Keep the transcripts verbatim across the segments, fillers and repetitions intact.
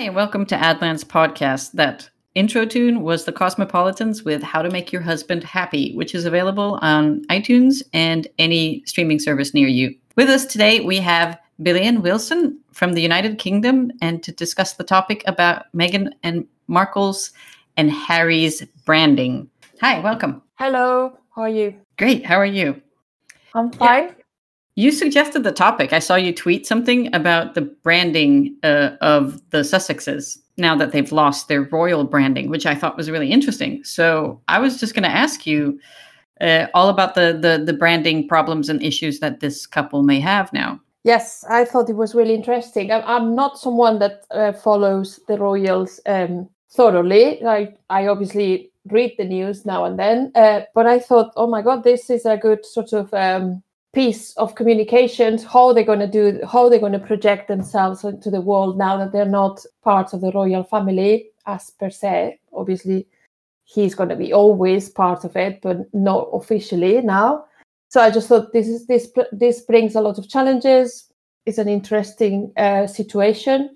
and welcome to Adlan's podcast. That intro tune was the Cosmopolitans with How to Make Your Husband Happy, which is available on iTunes and any streaming service near you. With us today, we have Billian Wilson from the United Kingdom, and to discuss the topic about Meghan and Markle's and Harry's branding. Hi, welcome. Hello, how are you? Great, how are you? I'm fine. Yeah. You suggested the topic. I saw you tweet something about the branding uh, of the Sussexes now that they've lost their royal branding, which I thought was really interesting. So I was just going to ask you uh, all about the, the the branding problems and issues that this couple may have now. Yes, I thought it was really interesting. I, I'm not someone that uh, follows the royals um, thoroughly. I, I obviously read the news now and then, uh, but I thought, oh my God, this is a good sort of um, piece of communications, how they're going to do, how they're going to project themselves into the world now that they're not part of the royal family as per se. Obviously, he's going to be always part of it, but not officially now. So I just thought this is this this brings a lot of challenges. It's an interesting uh, situation,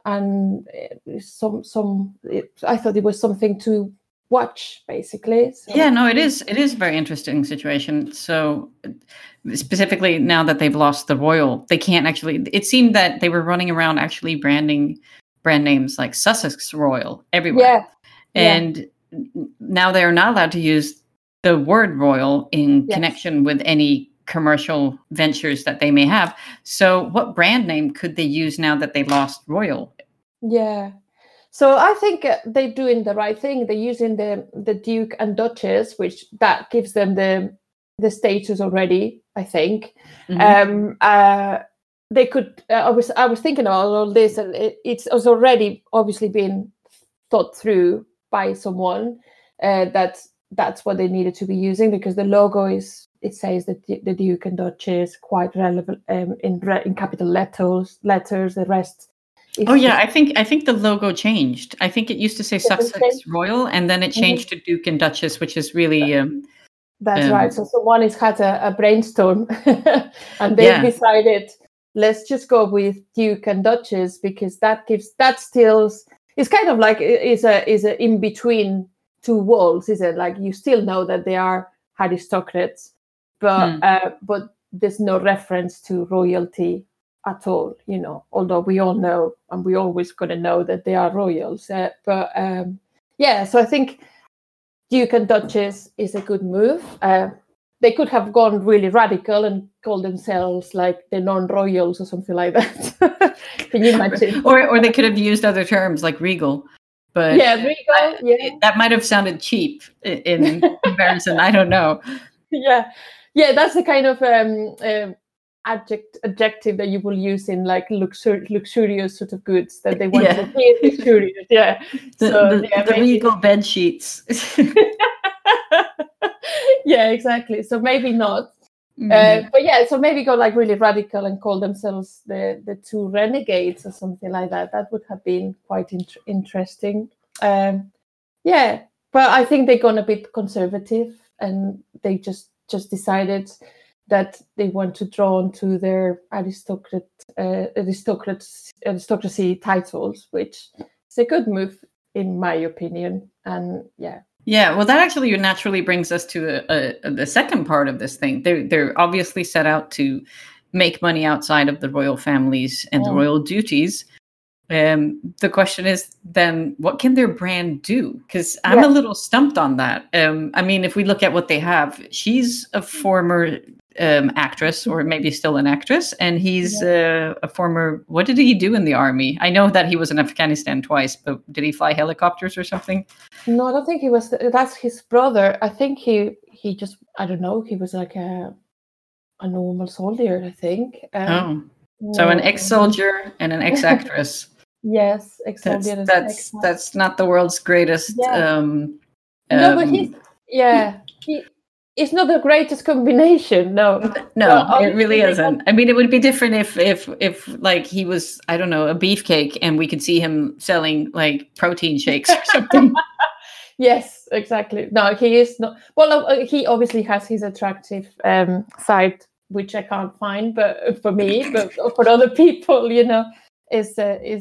and some some. It, I thought it was something to watch, basically. So. Yeah, no, it is. It is a very interesting situation. So specifically now that they've lost the royal, they can't actually. It seemed that they were running around actually branding brand names like Sussex Royal everywhere, yeah. and yeah. now they are not allowed to use the word royal in yes. connection with any commercial ventures that they may have. So what brand name could they use now that they lost royal? Yeah. So I think they're doing the right thing. They're using the, the Duke and Duchess, which that gives them the the status already, I think. Mm-hmm. Um, uh, they could, uh, I was I was thinking about all this, and it, it's already obviously been thought through by someone uh, that that's what they needed to be using, because the logo is, it says that the Duke and Duchess quite relevant um, in in capital letters. Letters. The rest. Oh yeah, I think I think the logo changed. I think it used to say Sussex Royal, and then it changed mm-hmm. to Duke and Duchess, which is really. Um, That's um, right. So someone has had a, a brainstorm, and they yeah. decided, let's just go with Duke and Duchess, because that gives that still. It's kind of like is a is a in between two worlds, is it? Like you still know that they are aristocrats, but mm. uh, but there's no reference to royalty at all, you know, although we all know, and we always going to know that they are royals. Uh, but um, yeah, so I think Duke and Duchess is a good move. Uh, they could have gone really radical and called themselves like the non-royals or something like that. Can you imagine? or or they could have used other terms like regal. But yeah, regal, I, yeah. It, that might have sounded cheap in, in comparison. I don't know. Yeah, yeah, that's the kind of um, uh, adject adjective that you will use in like luxur- luxurious sort of goods that they want yeah. to be luxurious. Yeah, the, so, the, yeah, the regal bed sheets. Yeah, exactly. So maybe not. Mm-hmm. Uh, but yeah, so maybe go like really radical and call themselves the the two renegades or something like that. That would have been quite in- interesting. Um, yeah, but I think they've gone a bit conservative, and they just just decided that they want to draw on to their aristocrat, uh, aristocrats, aristocracy titles, which is a good move in my opinion. And yeah. Yeah, well, that actually naturally brings us to a, a, the second part of this thing. They're, they're obviously set out to make money outside of the royal families and oh. the royal duties. Um, the question is then, what can their brand do? Because I'm yeah. a little stumped on that. Um, I mean, if we look at what they have, she's a former um, actress, or maybe still an actress, and he's yeah. uh, a former, what did he do in the army? I know that he was in Afghanistan twice, but did he fly helicopters or something? No, I don't think he was. That's his brother. I think he he just, I don't know, he was like a a normal soldier, I think. Um, oh, so an ex-soldier and an ex-actress. Yes, ex-soldier. That's that's, that's not the world's greatest. Yeah. Um, no, um, but he's yeah. He, it's not the greatest combination. No, no, well, it really isn't. I mean, it would be different if if if like he was, I don't know, a beefcake, and we could see him selling like protein shakes or something. Yes, exactly. No, he is not. Well, uh, he obviously has his attractive um, side, which I can't find, but for me, but for other people, you know, is uh, is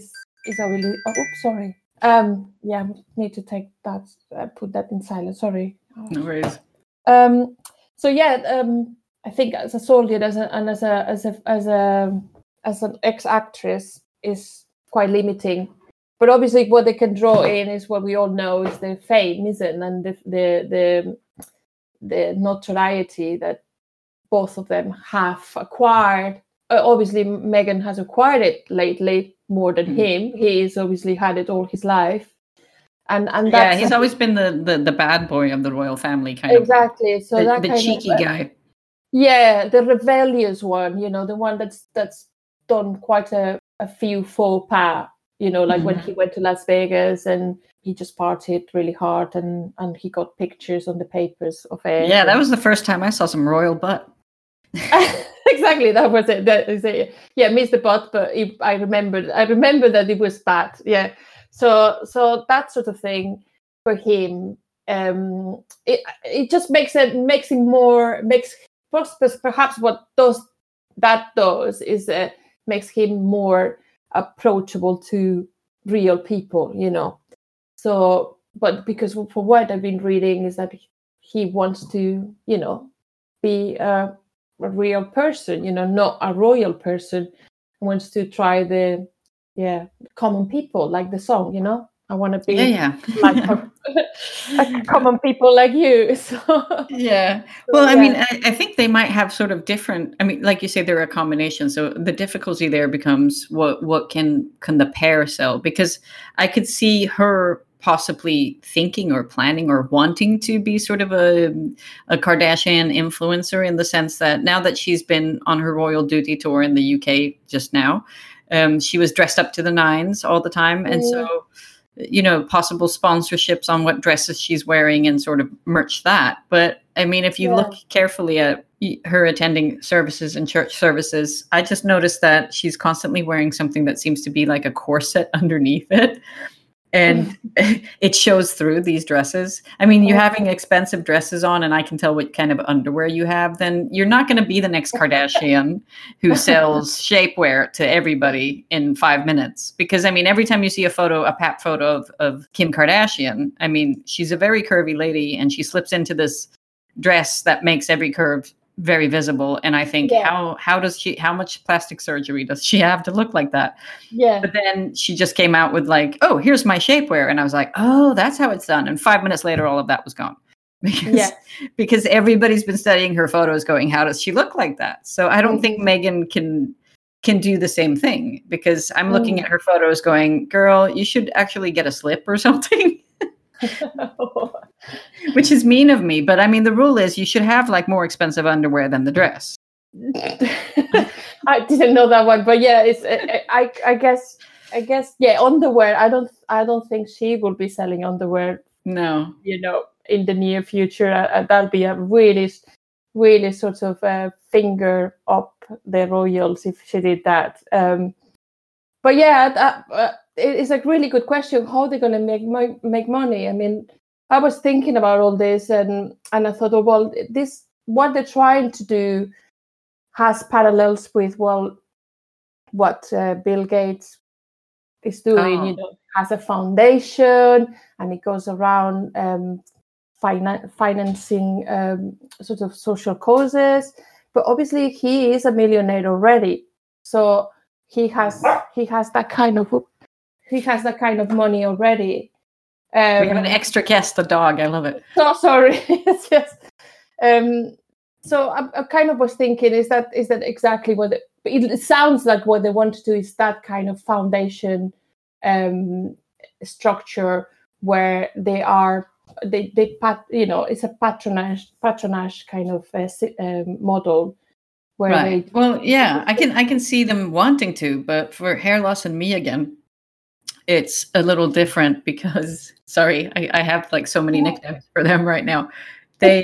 is a really. Oh, oops, sorry. Um, yeah, I need to take that. Uh, put that in silence. Sorry. No worries. Um. So yeah. Um. I think as a soldier, as a and as a as a as a as an ex-actress is quite limiting. But obviously, what they can draw in is what we all know is the fame, isn't it? And the the the, the notoriety that both of them have acquired. Uh, obviously, Meghan has acquired it lately more than mm. him. He's obviously had it all his life, and and that's yeah, he's a, always been the, the the bad boy of the royal family, kind exactly. of. Exactly. So the, that the kind cheeky of, guy. Yeah, the rebellious one. You know, the one that's that's done quite a, a few faux pas. You know, like mm. when he went to Las Vegas and he just partied really hard, and and he got pictures on the papers of it. Yeah, that and, was the first time I saw some royal butt. Exactly, that was it. That is it. Yeah, missed the butt, but it, I remembered. I remember that it was bad. Yeah, so so that sort of thing for him. Um, it it just makes it makes him more makes perhaps what does that does is uh, makes him more approachable to real people. You know, so but because for what I've been reading is that he wants to, you know, be a a real person, you know, not a royal person, wants to try the yeah common people, like the song, you know. I want to be yeah, yeah. like a, common people like you. So yeah. Well, so, I yeah. mean, I, I think they might have sort of different. I mean, like you say, they're a combination. So the difficulty there becomes what what can can the pair sell? Because I could see her possibly thinking or planning or wanting to be sort of a, a Kardashian influencer, in the sense that now that she's been on her royal duty tour in the U K just now, um, she was dressed up to the nines all the time. And mm. so, you know, possible sponsorships on what dresses she's wearing and sort of merch that. But I mean, if you yeah. look carefully at her attending services and church services, I just noticed that she's constantly wearing something that seems to be like a corset underneath it. And it shows through these dresses. I mean, you're having expensive dresses on, and I can tell what kind of underwear you have, then you're not going to be the next Kardashian who sells shapewear to everybody in five minutes. Because, I mean, every time you see a photo, a pap photo of, of Kim Kardashian, I mean, she's a very curvy lady, and she slips into this dress that makes every curve very visible. And I think yeah. how how does she how much plastic surgery does she have to look like that? Yeah. But then she just came out with like, oh, here's my shapewear, and I was like, oh, that's how it's done. And five minutes later, all of that was gone. Because yeah. because everybody's been studying her photos, going, how does she look like that? So I don't mm-hmm. think Meghan can can do the same thing, because I'm looking mm. at her photos, going, girl, you should actually get a slip or something. Which is mean of me, but I mean, the rule is you should have like more expensive underwear than the dress. I didn't know that one, but yeah, it's I I guess I guess yeah, underwear. I don't I don't think she will be selling underwear. No, you know, in the near future, uh, that'll be a really really sort of uh, finger up the royals if she did that. Um, but yeah, that, uh, it's a really good question. How are they going to make mo- make money? I mean, I was thinking about all this, and and I thought, oh, well, this what they're trying to do has parallels with well, what uh, Bill Gates is doing. Oh. You know, has a foundation, and it goes around um, finan- financing um, sort of social causes. But obviously, he is a millionaire already, so he has he has that kind of he has that kind of money already. Um, we have an extra guest, the dog. I love it. So sorry. It's just, um, so I, I kind of was thinking, is that is that exactly what it, it sounds like what they want to do is that kind of foundation um, structure where they are they they pat you know it's a patronage patronage kind of uh, um, model. Where right. They, well, yeah, I can I can see them wanting to, but for hair loss and me again, it's a little different because, sorry, I, I have like so many nicknames for them right now. They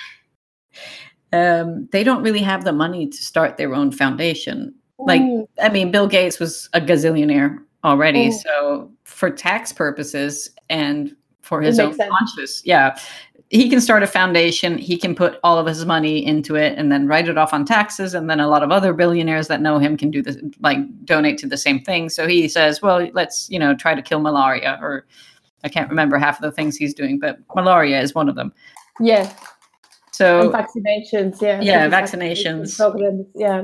um, they don't really have the money to start their own foundation. Like, I mean, Bill Gates was a gazillionaire already. Mm. So for tax purposes and for his own conscience, yeah, he can start a foundation, he can put all of his money into it and then write it off on taxes, and then a lot of other billionaires that know him can do this, like donate to the same thing. So he says, well, let's, you know, try to kill malaria, or I can't remember half of the things he's doing, but malaria is one of them. Yeah. So and vaccinations, yeah. Yeah, vaccinations. Programs, yeah.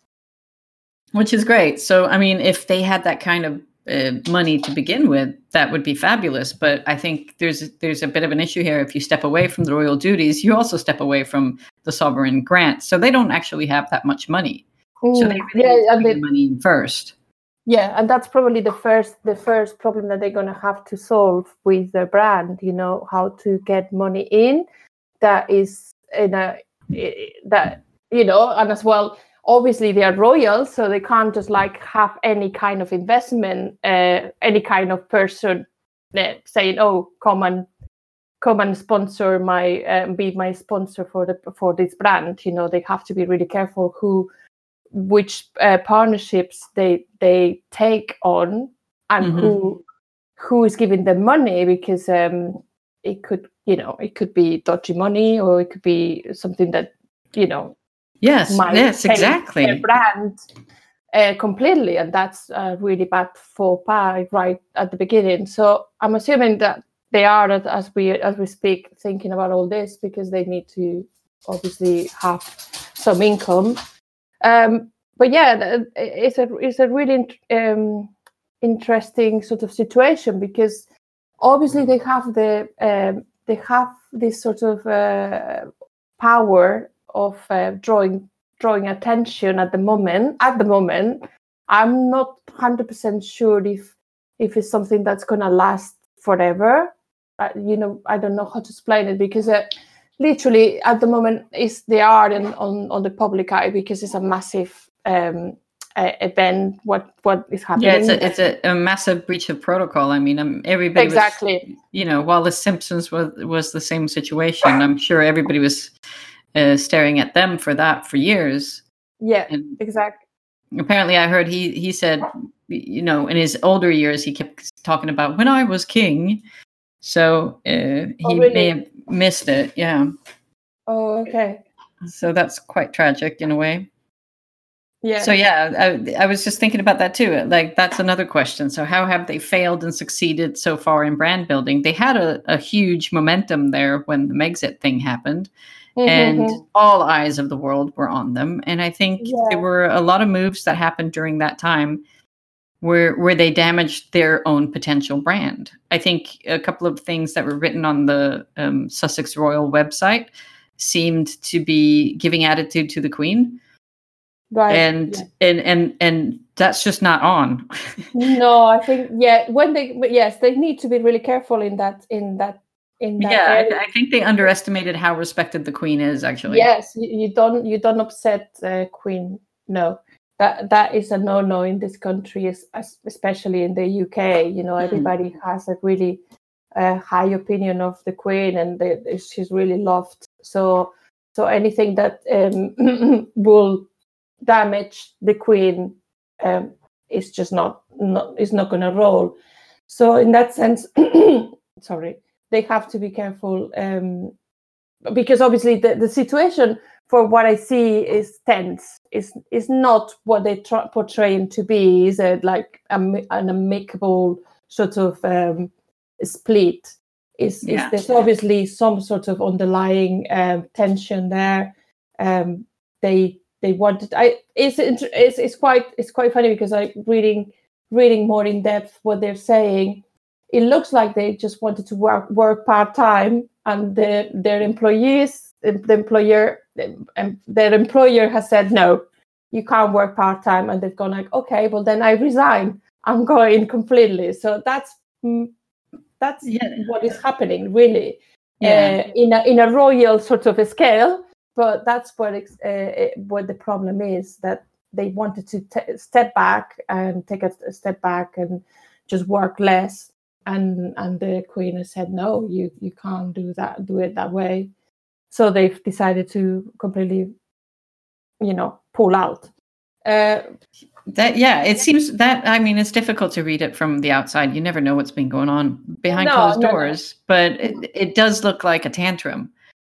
Which is great. So, I mean, if they had that kind of uh, money to begin with, that would be fabulous. But I think there's there's a bit of an issue here. If you step away from the royal duties, you also step away from the sovereign grants. So they don't actually have that much money. Mm, so they really yeah, need to and bring the the money in first. Yeah, and that's probably the first the first problem that they're going to have to solve with their brand. You know, how to get money in that is in a that you know, and as well. Obviously, they are royal, so they can't just like have any kind of investment, uh, any kind of person uh, saying, "Oh, come and come and sponsor my, uh, be my sponsor for the for this brand." You know, they have to be really careful who, which uh, partnerships they they take on, and mm-hmm. who who is giving them money, because um, it could, you know, it could be dodgy money, or it could be something that, you know. Yes, yes, exactly. Their brand uh, completely, and that's uh, really bad for Pi right at the beginning. So I'm assuming that they are, as we as we speak, thinking about all this, because they need to obviously have some income. Um, but yeah, it's a it's a really um, interesting sort of situation, because obviously they have the um, they have this sort of uh, power of uh, drawing drawing attention at the moment. At the moment, I'm not one hundred percent sure if if it's something that's gonna last forever. Uh, you know, I don't know how to explain it, because uh, literally at the moment is they are in, on on the public eye, because it's a massive um, uh, event. What what is happening? Yeah, it's a it's a, a massive breach of protocol. I mean, um, everybody exactly. was, you know, while the Simpsons was was the same situation. I'm sure everybody was. Uh, staring at them for that for years. Yeah, and exactly. Apparently, I heard he he said, you know, in his older years, he kept talking about when I was king. So uh, he oh, really? may have missed it. Yeah. Oh, okay. So that's quite tragic in a way. Yeah. So yeah, I, I was just thinking about that too. Like, that's another question. So how have they failed and succeeded so far in brand building? They had a, a huge momentum there when the Megxit thing happened. Mm-hmm. And all eyes of the world were on them. And I think yeah. there were a lot of moves that happened during that time where where they damaged their own potential brand. I think a couple of things that were written on the um, Sussex Royal website seemed to be giving attitude to the Queen. Right. And yeah. and and and that's just not on. No, I think yeah, when they yes, they need to be really careful in that in that Yeah, I, I think they underestimated how respected the Queen is, actually. Yes, you, you don't you don't upset the uh, Queen. No, that that is a no-no in this country, especially in the U K. You know, everybody mm. has a really uh, high opinion of the Queen, and they, she's really loved. So, so anything that um, will damage the Queen um, is just not not is not going to roll. So, in that sense, sorry. They have to be careful um, because obviously the, the situation, for what I see, is tense. Is is not what they try portraying to be. Is it like a, an amicable sort of um, split? Is yeah. is there's obviously some sort of underlying um, tension there? Um, they they wanted. I it's, it's it's quite it's quite funny, because I reading reading more in depth what they're saying. It looks like they just wanted to work work part time, and the, their employees, the employer, and their employer has said no, you can't work part time, and they've gone like, okay, well then I resign. I'm going completely. So that's that's yeah. what is happening, really, yeah. uh, in a in a royal sort of a scale. But that's what it's, uh, what the problem is, that they wanted to t- step back and take a, a step back and just work less. And and the Queen has said, no, you, you can't do that, do it that way. So they've decided to completely, you know, pull out. Uh, that yeah, it seems that I mean it's difficult to read it from the outside. You never know what's been going on behind no, closed no, doors, no. but it, it does look like a tantrum.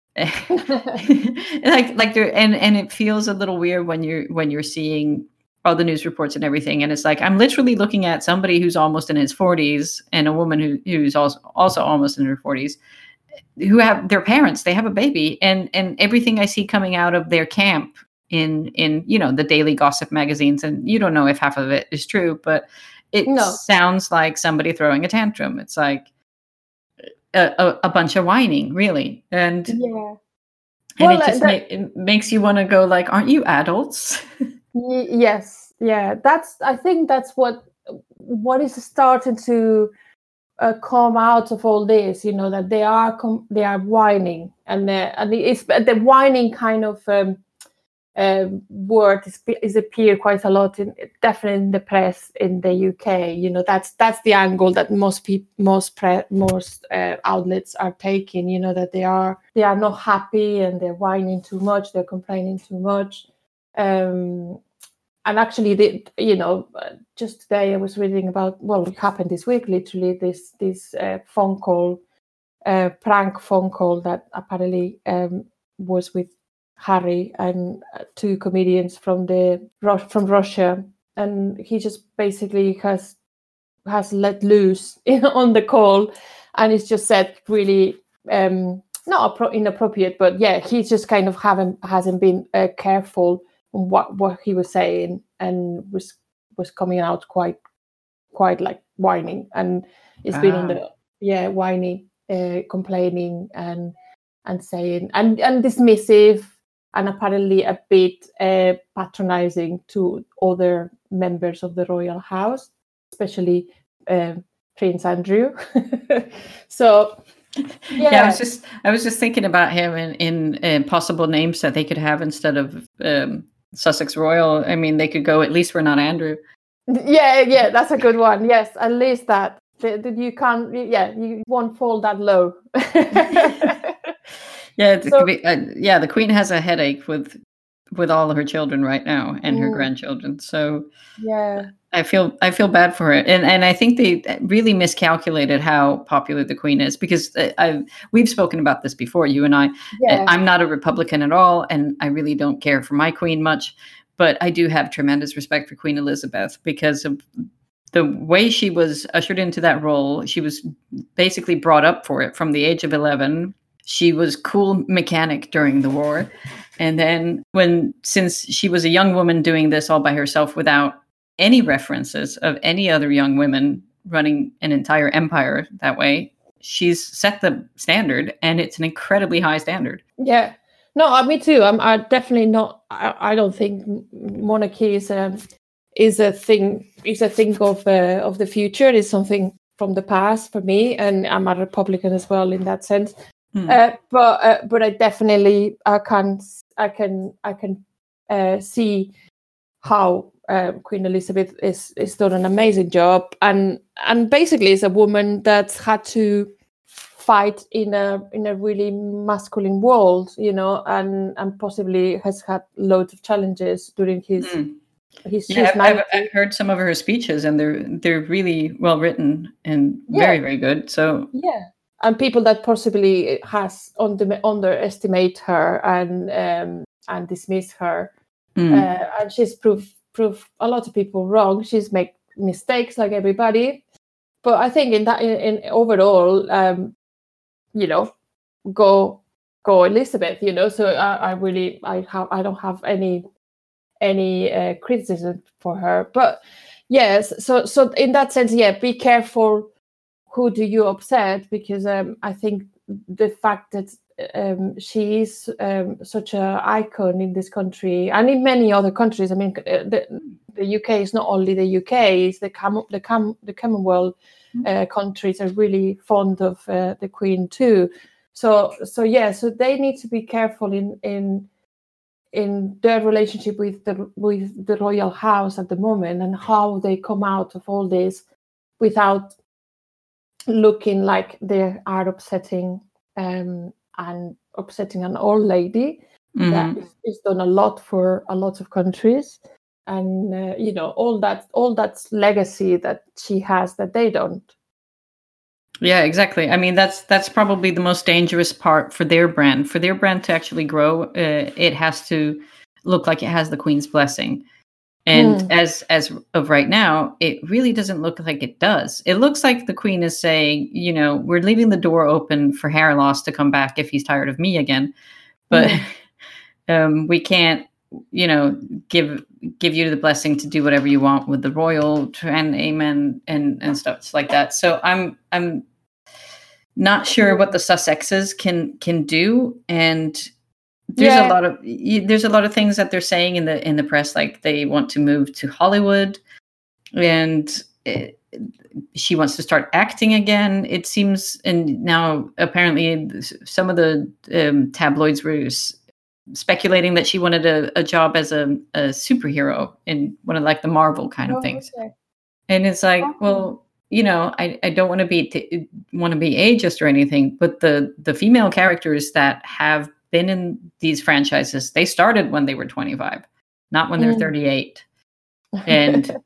like like there and and it feels a little weird when you're when you're seeing all the news reports and everything, and it's like I'm literally looking at somebody who's almost in his forties and a woman who who's also also almost in her forties, who have their parents, they have a baby, and and everything I see coming out of their camp in in you know the daily gossip magazines, and you don't know if half of it is true, but it No. sounds like somebody throwing a tantrum. It's like a, a, a bunch of whining, really, and Yeah. and Well, it just that, ma- it makes you want to go like, aren't you adults? y- yes, yeah. That's. I think that's what what is starting to uh, come out of all this. You know that they are com- they are whining, and the and the, it's the whining kind of um, uh, word is, is appeared quite a lot in definitely in the press in the U K. You know that's that's the angle that most people most pre- most uh, outlets are taking. You know that they are they are not happy and they're whining too much, they're complaining too much. Um, and actually, the, you know, just today I was reading about well, it happened this week. Literally, this this uh, phone call, uh, prank phone call that apparently um, was with Harry and two comedians from the from Russia, and he just basically has has let loose in, on the call, and it's just said really um, not appro- inappropriate, but yeah, he just kind of haven't hasn't been uh, careful on what what he was saying, and was was coming out quite quite like whining, and it's been on the yeah whiny, uh, complaining and and saying and and dismissive, and apparently a bit uh, patronizing to other members of the royal house, especially uh, Prince Andrew. So yeah. yeah, I was just I was just thinking about him in in uh, possible names that they could have instead of um, Sussex Royal. I mean, they could go, at least we're not Andrew. Yeah, yeah, that's a good one. Yes, at least that. You can't, yeah, you won't fall that low. yeah, so, be, uh, yeah. The Queen has a headache with with all of her children right now and her mm, grandchildren. So yeah, I feel I feel bad for her, and and I think they really miscalculated how popular the Queen is, because I we've spoken about this before, you and I. yeah. I'm not a Republican at all, and I really don't care for my Queen much, but I do have tremendous respect for Queen Elizabeth because of the way she was ushered into that role. She was basically brought up for it from the age of eleven. She was cool mechanic during the war. And then when, since she was a young woman doing this all by herself without any references of any other young women running an entire empire that way, she's set the standard, and it's an incredibly high standard. Yeah. No, me too. I'm I definitely not, I, I don't think monarchy is a, is a thing, is a thing of uh, of the future. It's something from the past for me, and I'm a Republican as well in that sense. Hmm. Uh, but uh, but I definitely I can I can I can uh, see how uh, Queen Elizabeth is is done an amazing job, and and basically is a woman that's had to fight in a in a really masculine world, you know, and and possibly has had loads of challenges during his. Mm. His yeah, I've, I've, I've heard some of her speeches, and they're they're really well written and yeah. very very good. So yeah. And people that possibly has under, underestimate her and um, and dismiss her, mm. uh, and she's proved proved a lot of people wrong. She's made mistakes like everybody, but I think in that in, in overall, um, you know, go go Elizabeth. You know, so I, I really I have I don't have any any uh, criticism for her, but yes. So so in that sense, yeah, be careful. Who do you upset? Because um, I think the fact that um, she is um, such an icon in this country and in many other countries. I mean, the, the U K is not only the U K; it's the Com- the, Com- the Commonwealth uh, countries are really fond of uh, the Queen too. So, so yeah, so they need to be careful in in in their relationship with the with the royal house at the moment, and how they come out of all this without looking like they are upsetting um, and upsetting an old lady. Mm-hmm. That is, is done a lot for a lot of countries. and uh, you know, all that all that legacy that she has that they don't. Yeah, exactly. I mean, that's that's probably the most dangerous part for their brand. For their brand to actually grow, uh, it has to look like it has the Queen's blessing. And mm. as as of right now, it really doesn't look like it does. It looks like the Queen is saying, you know, we're leaving the door open for hair loss to come back if he's tired of me again. But mm. um, we can't, you know, give give you the blessing to do whatever you want with the royal and amen and and stuff like that. So I'm I'm not sure what the Sussexes can can do, and there's yeah. a lot of there's a lot of things that they're saying in the in the press, like they want to move to Hollywood, and it, she wants to start acting again. It seems, and now apparently some of the um, tabloids were speculating that she wanted a, a job as a, a superhero in one of like the Marvel kind of oh, things. Okay. And it's like, okay. well, you know, I, I don't want to be t- want to be ageist or anything, but the the female characters that have been in these franchises, they started when they were twenty-five, not when they're mm. thirty-eight. And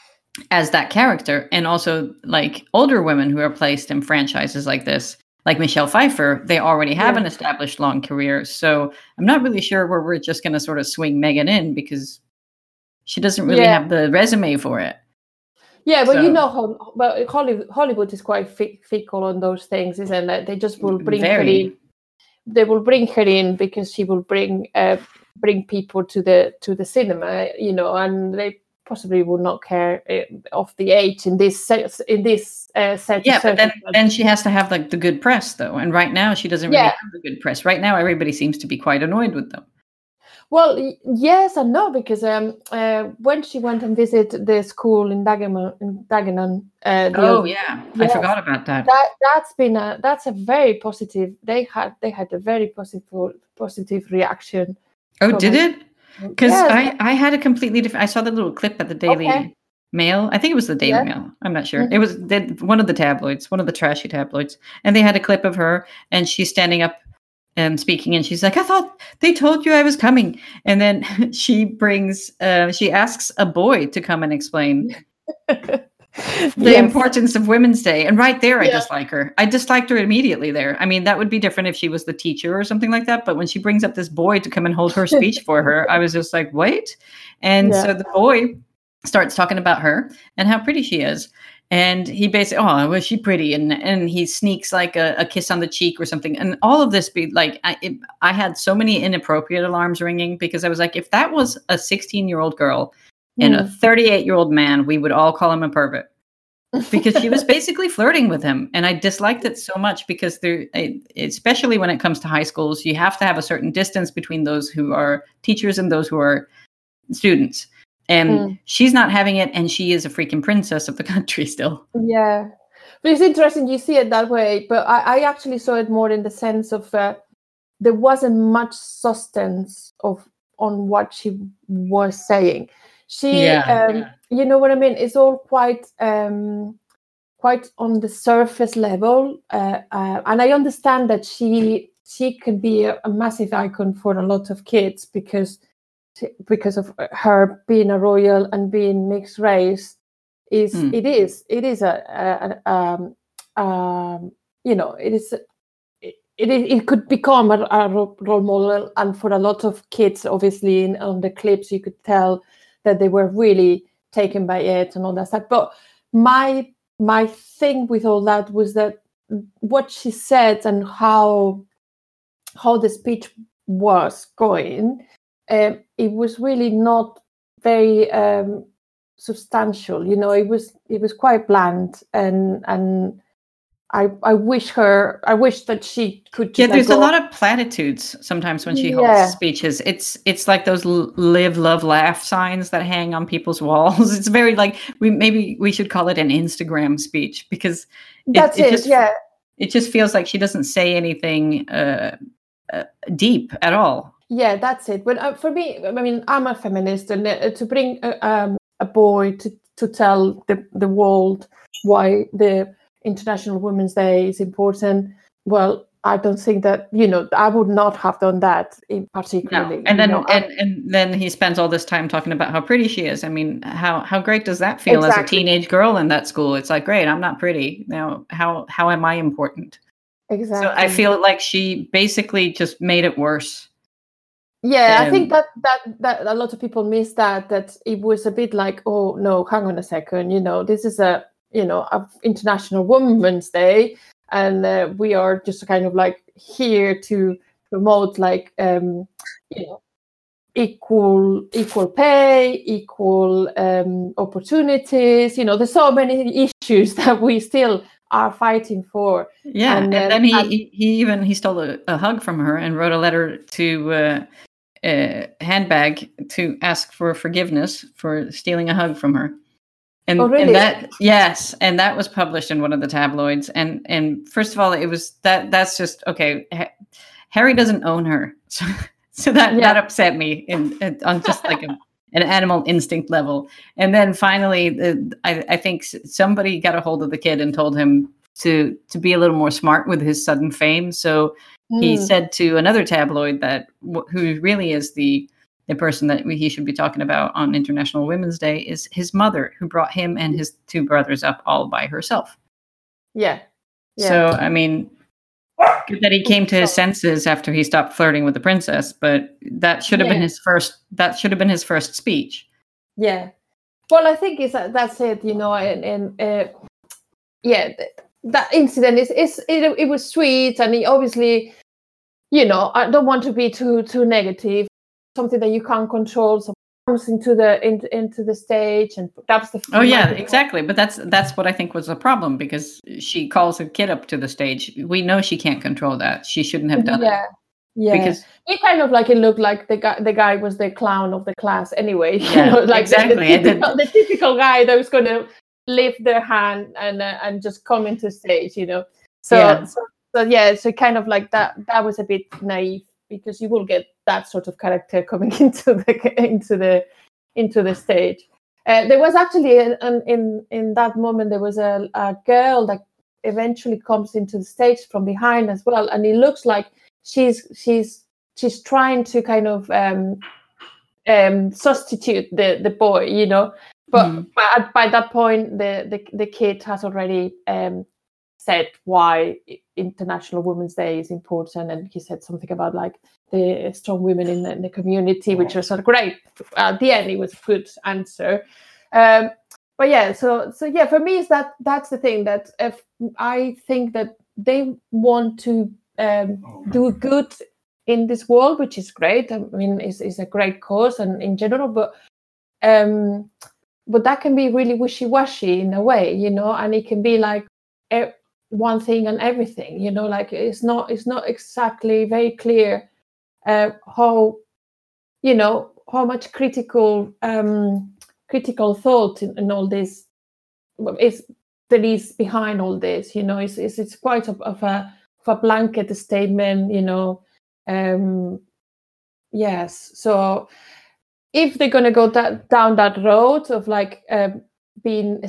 as that character, and also like older women who are placed in franchises like this, like Michelle Pfeiffer, they already have yeah. an established long career. So I'm not really sure where we're just going to sort of swing Meghan in, because she doesn't really yeah. have the resume for it. Yeah, but so, you know how well Hollywood, Hollywood is quite fickle on those things, isn't it? They just will bring very. her in. They will bring her in because she will bring uh, bring people to the to the cinema, you know, and they possibly will not care uh, of the age in this in this uh, set. Yeah, but then, then she has to have like the good press, though, and right now she doesn't really yeah. have the good press. Right now, everybody seems to be quite annoyed with them. Well, yes and no, because um, uh, when she went and visited the school in Dagenham, in Dagenham uh, oh other, yeah, yes, I forgot about that. That that's been a that's a very positive. They had they had a very positive positive reaction. Oh, did it? Because yes. I I had a completely different. I saw the little clip at the Daily okay. Mail. I think it was the Daily yeah. Mail. I'm not sure. Mm-hmm. It was the, one of the tabloids, one of the trashy tabloids, and they had a clip of her, and she's standing up and speaking, and she's like, I thought they told you I was coming. And then she brings, uh, she asks a boy to come and explain the yes. importance of Women's Day. And right there, I yeah. dislike her. I disliked her immediately there. I mean, that would be different if she was the teacher or something like that. But when she brings up this boy to come and hold her speech for her, I was just like, wait. And yeah. so the boy starts talking about her and how pretty she is. And he basically, oh, was she pretty? And and he sneaks like a, a kiss on the cheek or something. And all of this be like, I, it, I had so many inappropriate alarms ringing, because I was like, if that was a sixteen-year-old girl mm. and a thirty-eight-year-old man, we would all call him a pervert. Because she was basically flirting with him. And I disliked it so much, because there, especially when it comes to high schools, you have to have a certain distance between those who are teachers and those who are students. And mm. she's not having it, and she is a freaking princess of the country still. Yeah. But it's interesting you see it that way. But I, I actually saw it more in the sense of uh, there wasn't much substance of on what she was saying. She, yeah, um, yeah. you know what I mean? It's all quite um, quite on the surface level. Uh, uh, and I understand that she she can be a, a massive icon for a lot of kids, because because of her being a royal and being mixed race. Is mm. it is it is a, a, a um, um, you know it is it, it it could become a, a role model, and for a lot of kids, obviously, in on the clips you could tell that they were really taken by it and all that stuff. But my my thing with all that was that what she said and how how the speech was going. Um, it was really not very um, substantial, you know. It was it was quite bland, and and I I wish her I wish that she could. Yeah, there's a lot of platitudes sometimes when she holds yeah. speeches. It's it's like those live, love, laugh signs that hang on people's walls. It's very like we maybe we should call it an Instagram speech, because it, that's it. it just, yeah, it just feels like she doesn't say anything uh, uh, deep at all. Yeah, that's it. But uh, for me, I mean, I'm a feminist, and uh, to bring a, um, a boy to, to tell the, the world why the International Women's Day is important, well, I don't think that, you know, I would not have done that in particularly. No. And then know, and, and then he spends all this time talking about how pretty she is. I mean, how how great does that feel exactly. as a teenage girl in that school? It's like, great, I'm not pretty. Now, how how am I important? Exactly. So I feel like she basically just made it worse. Yeah, um, I think that, that that a lot of people miss that, that it was a bit like, oh, no, hang on a second, you know, this is a, you know, a International Women's Day. And uh, we are just kind of like here to promote like, um, you know, equal equal pay, equal um, opportunities. You know, there's so many issues that we still are fighting for. Yeah, and, and then he, and, he he even he stole a, a hug from her and wrote a letter to uh, uh, Handbag to ask for forgiveness for stealing a hug from her. And, oh, really? and that yes, and that was published in one of the tabloids. And and first of all, it was that that's just okay. Ha- Harry doesn't own her, so, so that yeah. that upset me in, in on just like a, an animal instinct level. And then finally, the, I, I think somebody got a hold of the kid and told him to to be a little more smart with his sudden fame. So mm. he said to another tabloid that who really is the the person that he should be talking about on International Women's Day is his mother, who brought him and his two brothers up all by herself. Yeah. yeah. So, I mean, good that he came to his senses after he stopped flirting with the princess, but that should have yeah. been his first, that should have been his first speech. Yeah. Well, I think it's, that's it, you know, and, and uh, yeah, that incident is, is it, it was sweet. And he obviously, you know, I don't want to be too, too negative. Something that you can't control, so comes into the into, into the stage and grabs the oh yeah exactly but that's that's what I think was the problem, because she calls a kid up to the stage. We know she can't control that. She shouldn't have done yeah. it. Yeah, because it kind of like it looked like the guy the guy was the clown of the class anyway. Yeah, you know, like exactly. the, the, typical, the typical guy that was going to lift their hand and uh, and just come into stage, you know. So, yeah. so so yeah, so kind of like that. That was a bit naive, because you will get that sort of character coming into the into the into the stage. Uh, there was actually an, an, in in that moment there was a, a girl that eventually comes into the stage from behind as well, and it looks like she's she's she's trying to kind of um, um, substitute the the boy, you know. But mm. by, by that point, the the, the kid has already um, said why International Women's Day is important, and he said something about like the strong women in the, in the community, which was sort of great. At the end, it was a good answer. Um, but yeah, so so yeah, for me, is that that's the thing that if I think that they want to um, do good in this world, which is great. I mean, it's, it's a great cause, and in general, but um, but that can be really wishy-washy in a way, you know, and it can be like one thing and everything, you know, like it's not it's not exactly very clear uh, how, you know, how much critical um, critical thought in, in all this is there is behind all this, you know. It's it's, it's quite of, of a of a blanket statement, you know. Um, yes, so if they're going to go that, down that road of like um, being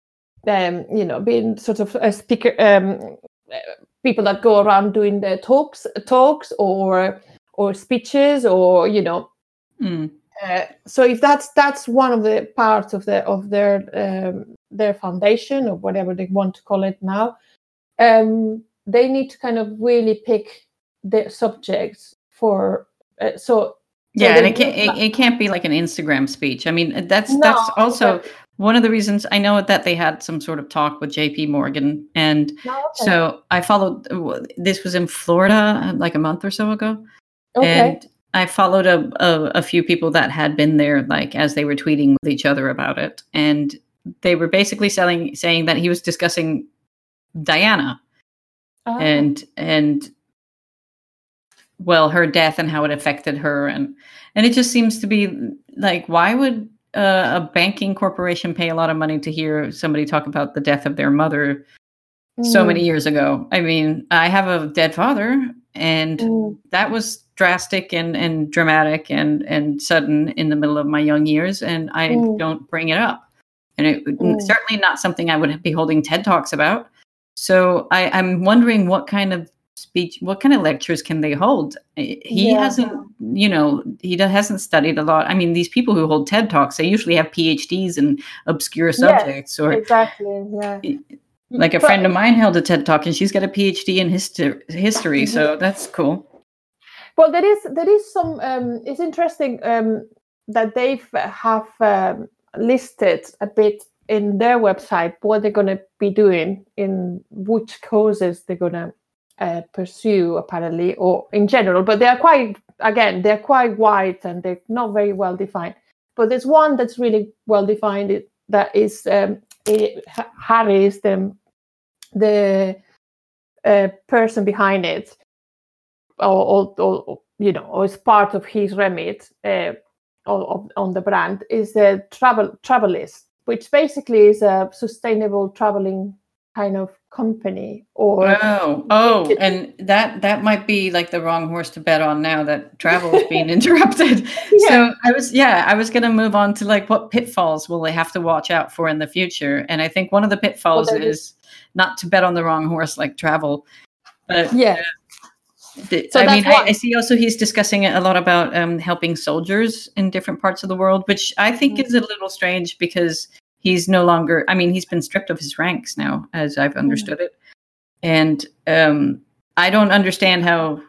um, you know, being sort of a speaker, um, people that go around doing the talks, talks or or speeches, or you know. Mm. Uh, so if that's that's one of the parts of the of their um, their foundation, or whatever they want to call it now, um, they need to kind of really pick the subjects for. Uh, so yeah, so and it can't it, it can't be like an Instagram speech. I mean, that's no, that's also. Exactly. One of the reasons I know that they had some sort of talk with J P Morgan, and oh, okay. so I followed. This was in Florida like a month or so ago, okay. and I followed a, a a few people that had been there, like as they were tweeting with each other about it, and they were basically selling, saying that he was discussing Diana, oh. and and well, her death and how it affected her, and and it just seems to be like, why would Uh, a banking corporation pay a lot of money to hear somebody talk about the death of their mother mm. so many years ago? I mean, I have a dead father, and mm. that was drastic and, and dramatic and, and sudden in the middle of my young years, and I mm. don't bring it up. And it mm. certainly not something I would be holding TED Talks about. So I, I'm wondering what kind of speech, what kind of lectures can they hold? He Yeah. hasn't, you know, he do- hasn't studied a lot. I mean, these people who hold TED Talks, they usually have P H Ds in obscure subjects, or Exactly. Yeah. like a But- friend of mine held a TED Talk and she's got a P H D in history, history. So that's cool. Well, there is there is some. Um, it's interesting um, that they have um, listed a bit in their website what they're going to be doing, in which courses they're going to uh, pursue, apparently, or in general. But they are quite, again, they're quite wide and they're not very well defined. But there's one that's really well defined. It, that is um, it, Harry is the the uh, person behind it. Or, or, or you know, or is part of his remit uh, of, on the brand, is a travel Travelist, which basically is a sustainable traveling kind of company. Or oh, oh, and that that might be like the wrong horse to bet on now that travel is being interrupted. Yeah. So I was, yeah, I was going to move on to like what pitfalls will they have to watch out for in the future, and I think one of the pitfalls well, is not to bet on the wrong horse like travel. But yeah. Uh, The, so I mean, I, I see also he's discussing a lot about um, helping soldiers in different parts of the world, which I think mm-hmm. is a little strange because he's no longer, I mean, he's been stripped of his ranks now, as I've understood mm-hmm. it. And um, I don't understand how,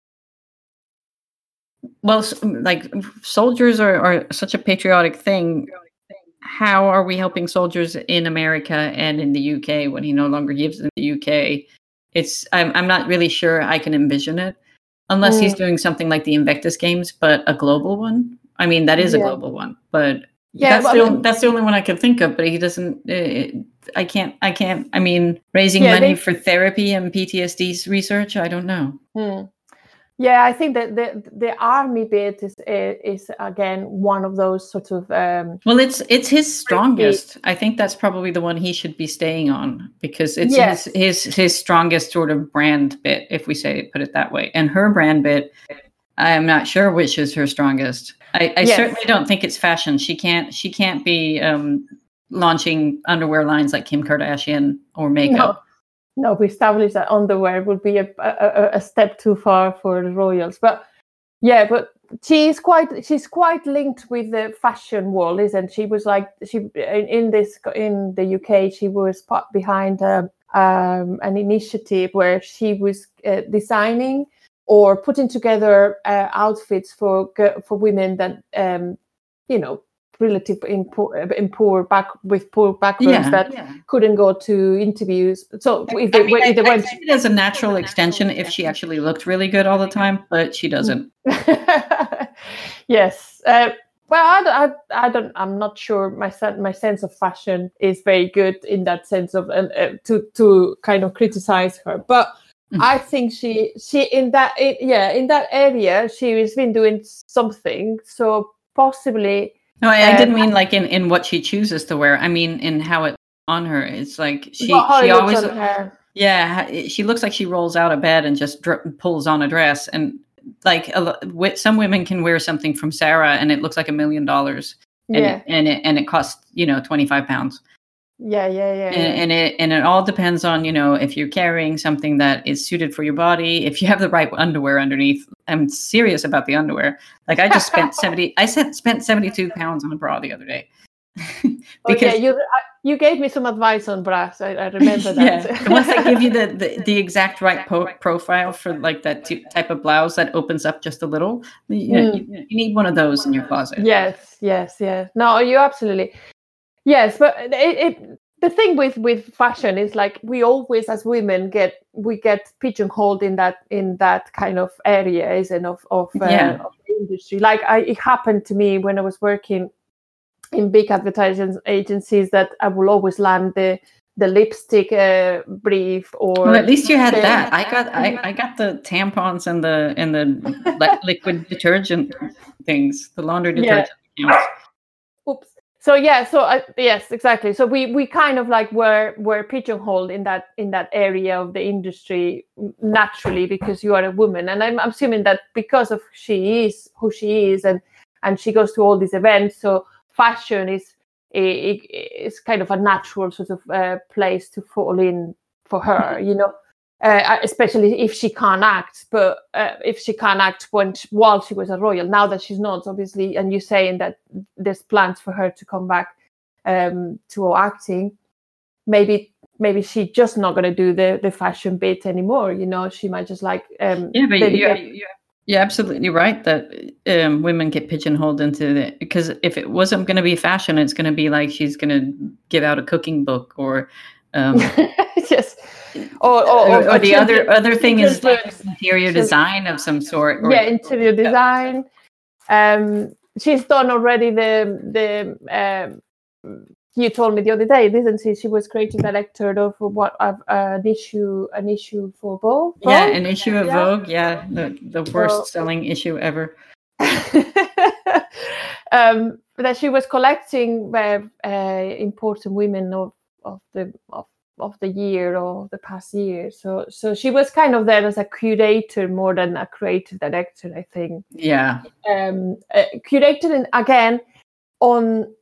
well, like soldiers are, are such a patriotic thing. How are we helping soldiers in America and in the U K when he no longer lives in the U K? It's I'm I'm not really sure I can envision it unless mm. he's doing something like the Invictus Games, but a global one. I mean, that is a yeah. global one, but yeah, that's well, the only, that's the only one I can think of. But he doesn't. Uh, I can't. I can't. I mean, raising yeah, money they, for therapy and P T S D research. I don't know. Mm. Yeah, I think that the the army bit is is again one of those sort of. Um, well, it's it's his strongest. I think that's probably the one he should be staying on because it's yes. his his his strongest sort of brand bit, if we say put it that way. And her brand bit, I'm not sure which is her strongest. I, I yes. certainly don't think it's fashion. She can't she can't be um, launching underwear lines like Kim Kardashian or makeup. No. No, we established that underwear would be a, a a step too far for the royals. But yeah, but she's quite she's quite linked with the fashion world, isn't she? Was like she in, in this in the U K, she was part behind a, um, an initiative where she was uh, designing or putting together uh, outfits for for women that um, you know. relative in poor, in poor back with poor backgrounds yeah, that yeah. couldn't go to interviews. So if they, I mean, if they I, went, I think it as a natural extension if she actually looked really good all the time, but she doesn't. Yes. Uh, well, I, I, I don't. I'm not sure. My my sense of fashion is very good in that sense of uh, uh, to to kind of criticize her, but. Mm. I think she she in that it, yeah in that area she has been doing something. So possibly. No, I, I didn't mean like in, in what she chooses to wear. I mean in how it's on her. It's like she she always yeah she looks like she rolls out of bed and just dr- pulls on a dress, and like a, some women can wear something from Sarah and it looks like a million dollars, and yeah. it, and it and it costs you know twenty-five pounds. Yeah, yeah, yeah. And, yeah. and it and it all depends on, you know, if you're carrying something that is suited for your body, if you have the right underwear underneath. I'm serious about the underwear. Like I just spent seventy. I spent spent seventy-two pounds on a bra the other day. Because oh, yeah, you you gave me some advice on bras. I, I remember that. Yeah, the ones that give you the the, the exact right po- profile for like that t- type of blouse that opens up just a little. You, know, mm. you, you need one of those in your closet. Yes, yes, yes. No, you absolutely. Yes, but it, it, the thing with, with fashion is like we always, as women, get we get pigeonholed in that in that kind of area, isn't of of, uh, yeah. of the industry. Like I, it happened to me when I was working in big advertising agencies that I will always land the the lipstick uh, brief. Or well, at least you had the, that. I got I, I got the tampons and the and the liquid detergent things, the laundry detergent. Yeah. Oops. So yeah, so uh, yes, exactly. So we, we kind of like were were pigeonholed in that in that area of the industry naturally because you are a woman, and I'm assuming that because of she is who she is, and and she goes to all these events, so fashion is is kind of a natural sort of uh, place to fall in for her, you know. uh, especially if she can't act. But uh, if she can't act when she, while she was a royal, now that she's not, obviously, and you're saying that there's plans for her to come back um, to acting, maybe maybe she's just not going to do the the fashion bit anymore. You know, she might just like um, yeah, but yeah, yeah. You're absolutely right that um, women get pigeonholed into it, because if it wasn't going to be fashion, it's going to be like she's going to give out a cooking book, or um, yes, or or, or, or, or the children, other other thing is like books, interior design of some sort. Or, yeah, interior design. Um, she's done already the the. Um, you told me the other day, didn't she? She was creative director of what uh, an issue, an issue for Vogue. Yeah, an issue of yeah. Vogue. Yeah, the the worst so, selling issue ever. um, that she was collecting uh, uh, important women of of the of, of the year or the past year. So so she was kind of there as a curator more than a creative director, I think. Yeah. Um, uh, curated and again on.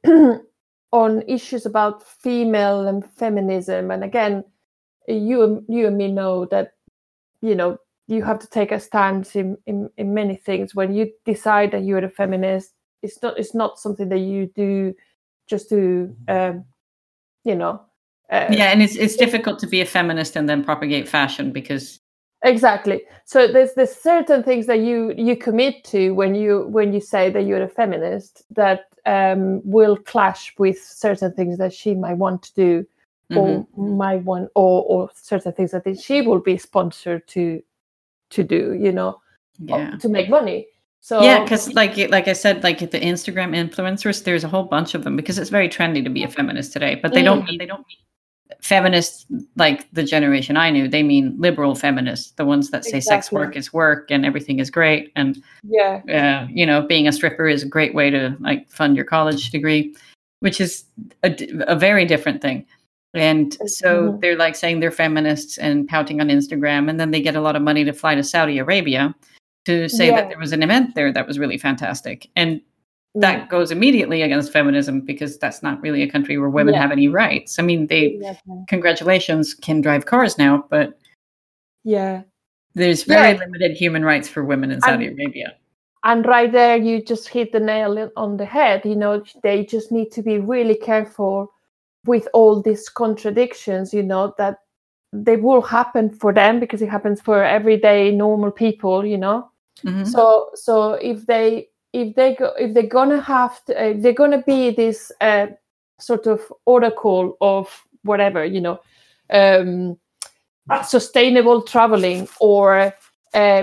on issues about female and feminism. And again, you, you and me know that, you know, you have to take a stance in, in, in many things. When you decide that you're a feminist, it's not it's not something that you do just to, um, you know. Uh, yeah, and it's it's difficult to be a feminist and then propagate fashion, because. Exactly. So there's there's certain things that you you commit to when you when you say that you're a feminist that um, will clash with certain things that she might want to do, mm-hmm. or might want, or or certain things that she will be sponsored to to do. You know, yeah, to make money. So yeah, because like like I said, like the Instagram influencers, there's a whole bunch of them, because it's very trendy to be a feminist today. But they don't mm. they don't mean feminists like the generation I knew. They mean liberal feminists, the ones that say exactly. sex work is work and everything is great, and yeah, uh, you know, being a stripper is a great way to like fund your college degree, which is a, a very different thing. And so mm-hmm. they're like saying they're feminists and pouting on Instagram, and then they get a lot of money to fly to Saudi Arabia to say yeah. that there was an event there that was really fantastic. And that yeah. goes immediately against feminism, because that's not really a country where women yeah. have any rights. I mean, they, exactly. congratulations, can drive cars now, but yeah, there's very yeah. limited human rights for women in Saudi and, Arabia. And right there, you just hit the nail on the head. You know, they just need to be really careful with all these contradictions, you know, that they will happen for them, because it happens for everyday normal people, you know. Mm-hmm. So, so if they, if they go, if they're gonna have to, uh, they're gonna be this uh, sort of oracle of whatever, you know, um, sustainable traveling, or uh,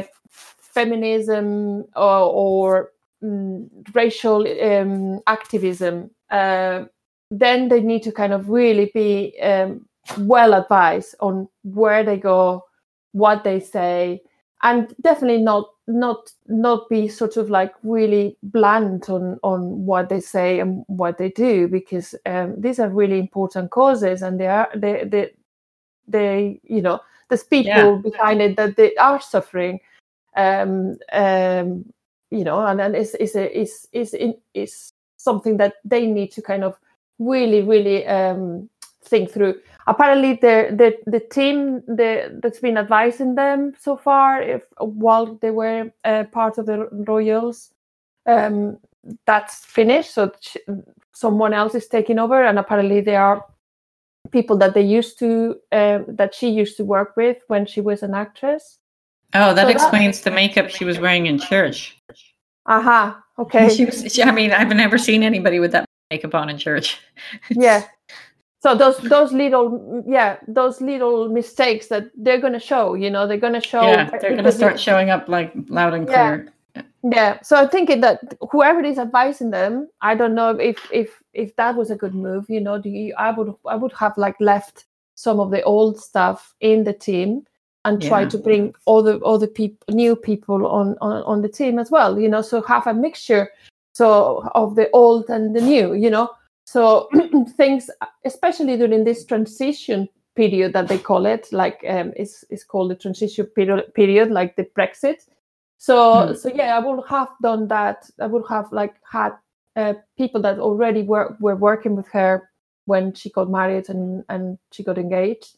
feminism, or, or um, racial um, activism. Uh, then they need to kind of really be um, well advised on where they go, what they say, and definitely not not not be sort of like really blunt on on what they say and what they do, because um, these are really important causes, and they are they they, they you know, there's people yeah. behind it that they are suffering, um, um, you know, and, and it's it's a, it's it's it's something that they need to kind of really really um, think through. Apparently, the the the team the, that's been advising them so far, if while they were uh, part of the royals, um, that's finished. So ch- someone else is taking over, and apparently there are people that they used to uh, that she used to work with when she was an actress. Oh, that so explains that, the makeup she was wearing in church. Aha. Uh-huh. Okay. She was. She, I mean, I've never seen anybody with that makeup on in church. Yeah. So those those little yeah those little mistakes that they're gonna show, you know, they're gonna show. Yeah, they're gonna start it, showing up like loud and clear. Yeah. yeah. So I think that whoever is advising them, I don't know if if if that was a good move. You know, do you, I would I would have like left some of the old stuff in the team and try yeah. to bring all the all the people new people on, on on the team as well. You know, so have a mixture so of the old and the new. You know. So things, especially during this transition period that they call it, like um, it's, it's called the transition period, period like the Brexit. So, mm. so yeah, I would have done that. I would have like had uh, people that already were, were working with her when she got married and, and she got engaged.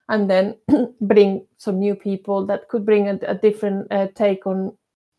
and then bring some new people that could bring a, a different uh, take on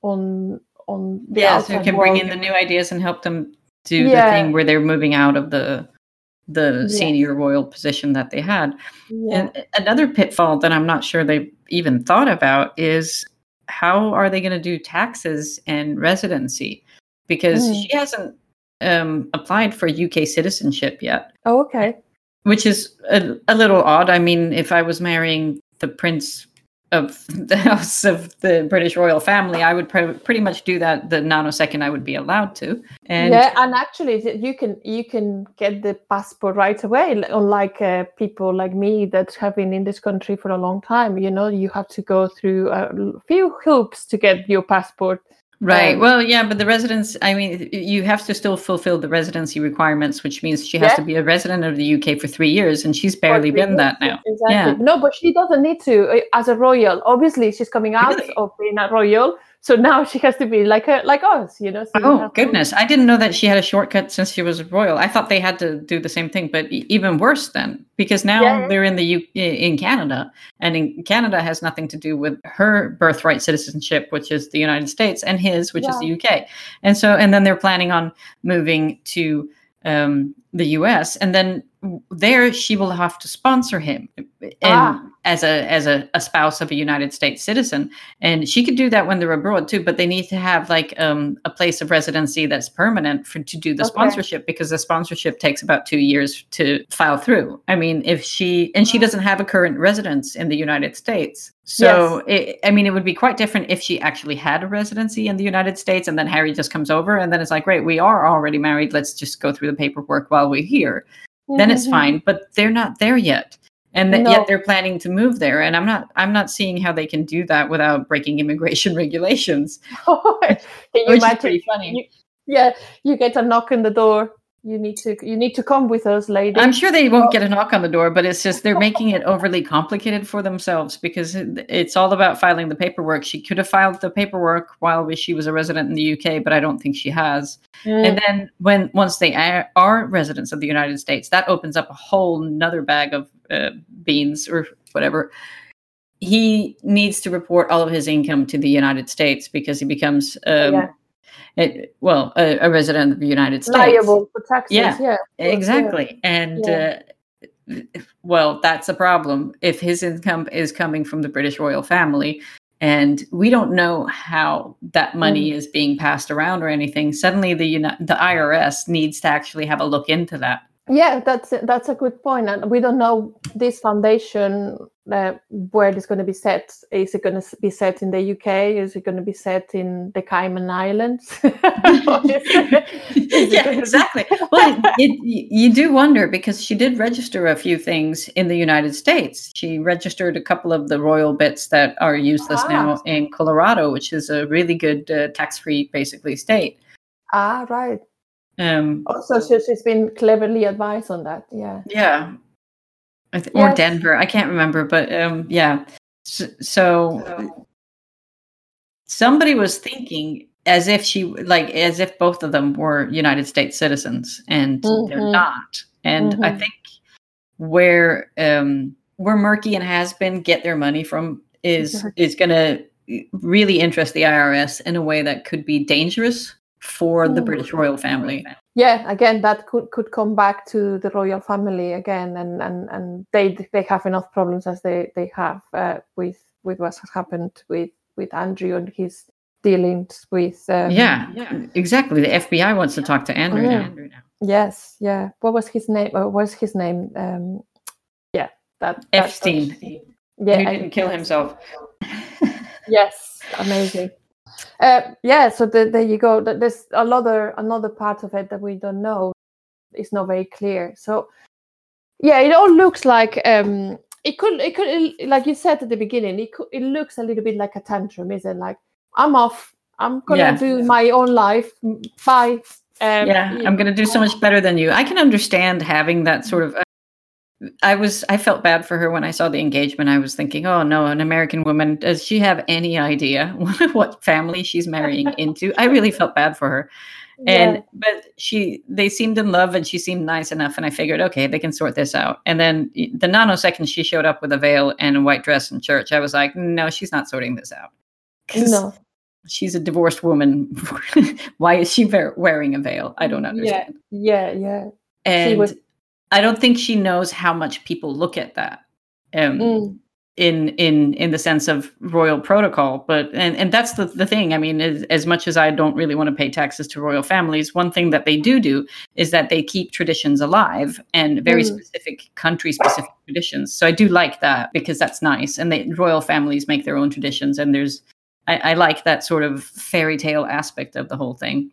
on on the yeah, outside so you can world. bring in the new ideas and help them do Yeah. the thing where they're moving out of the the Yes. senior royal position that they had. Yeah. And another pitfall that I'm not sure they've even thought about is how are they going to do taxes and residency? Because Mm. she hasn't um, applied for U K citizenship yet. Oh, okay. Which is a, a little odd. I mean, if I was marrying the prince of the house of the British royal family, I would pr- pretty much do that the nanosecond I would be allowed to. And yeah, and actually, you can you can get the passport right away. Unlike uh, people like me that have been in this country for a long time, you know, you have to go through a few hoops to get your passport. Right. Um, well, yeah, but the residence, I mean, you have to still fulfill the residency requirements, which means she has Yeah. to be a resident of the U K for three years, and she's barely been years, that now. Exactly. Yeah. No, but she doesn't need to uh, as a royal. Obviously, she's coming out Really? of being a royal, so now she has to be like a, like us, you know. So you Oh, have to- goodness. I didn't know that she had a shortcut since she was royal. I thought they had to do the same thing, but e- even worse then, because now Yeah. they're in the U- in Canada, and in Canada has nothing to do with her birthright citizenship, which is the United States, and his, which is the Yeah. U K. And so, and then they're planning on moving to um, the U S, and then there she will have to sponsor him and Ah. as a as a, a spouse of a United States citizen. And she could do that when they're abroad too, but they need to have like um, a place of residency that's permanent for to do the Okay. sponsorship, because the sponsorship takes about two years to file through. I mean, if she and she doesn't have a current residence in the United States. So, it, I mean, it would be quite different if she actually had a residency in the United States and then Harry just comes over and then it's like, great, we are already married. Let's just go through the paperwork while we're here. Then it's Mhm. fine, but they're not there yet. And th- No. yet they're planning to move there. And I'm not I'm not seeing how they can do that without breaking immigration regulations. Can you Which is imagine? pretty funny. You, yeah, you get a knock on the door. You need to you need to come with us, lady. I'm sure they won't get a knock on the door, but it's just they're making it overly complicated for themselves, because it, it's all about filing the paperwork. She could have filed the paperwork while she was a resident in the U K, but I don't think she has. Mm. And then when once they are, are residents of the United States, that opens up a whole nother bag of uh, beans or whatever. He needs to report all of his income to the United States because he becomes um, Yeah. it, well a, a resident of the United States. Liable for taxes. Yeah, Yeah, exactly. And Yeah. uh, well, that's a problem if his income is coming from the British royal family, and we don't know how that money Mm. is being passed around or anything. Suddenly, the uni- the I R S needs to actually have a look into that. Yeah, that's that's a good point, and we don't know this foundation uh, where it's going to be set. Is it going to be set in the U K? Is it going to be set in the Cayman Islands? Yeah, exactly. Well, it, you do wonder, because she did register a few things in the United States. She registered a couple of the royal bits that are useless Ah. now in Colorado, which is a really good uh, tax-free, basically, state. Ah, right. Um, Also, so she's been cleverly advised on that. Yeah. yeah, I th- or Yes. Denver. I can't remember, but um, yeah. So, so somebody was thinking as if she like as if both of them were United States citizens, and they're Mhm. not. And I Mhm. think where um, where Murky and Has-Been get their money from is Mhm. is going to really interest the I R S in a way that could be dangerous for the Mm. British royal family. Yeah, again, that could, could come back to the royal family again, and, and, and they they have enough problems as they they have uh, with with what has happened with, with Andrew and his dealings with. Um, Yeah, yeah, exactly. The F B I wants to talk to Andrew Mhm. now. Andrew now. Yes. Yeah. What was his name? What was his name? Um, yeah. That, that Epstein, Yeah. who I- didn't kill himself. Yes, amazing. Uh, yeah, so the, there you go. Th- There's another another part of it that we don't know. It's not very clear. So yeah, it all looks like um, it could it could like you said at the beginning. It could, it looks a little bit like a tantrum, is it? Like I'm off. I'm gonna Yeah. do my own life. m- Bye. Um, Yeah, you I'm going to do so much better than you. I can understand having that sort of. Uh, I was. I felt bad for her when I saw the engagement. I was thinking, oh no, an American woman. Does she have any idea what family she's marrying into? I really felt bad for her. And Yeah. but she they seemed in love, and she seemed nice enough, and I figured, okay, they can sort this out. And then the nanosecond she showed up with a veil and a white dress in church, I was like, no, she's not sorting this out. No. She's a divorced woman. Why is she wearing a veil? I don't understand. Yeah, yeah, yeah. And was... I don't think she knows how much people look at that. Um, mm. in in in the sense of royal protocol, but and, and that's the, the thing. I mean, as, as much as I don't really want to pay taxes to royal families, one thing that they do do is that they keep traditions alive, and very mm. specific country specific traditions. So I do like that, because that's nice. And the royal families make their own traditions, and there's I, I like that sort of fairy tale aspect of the whole thing.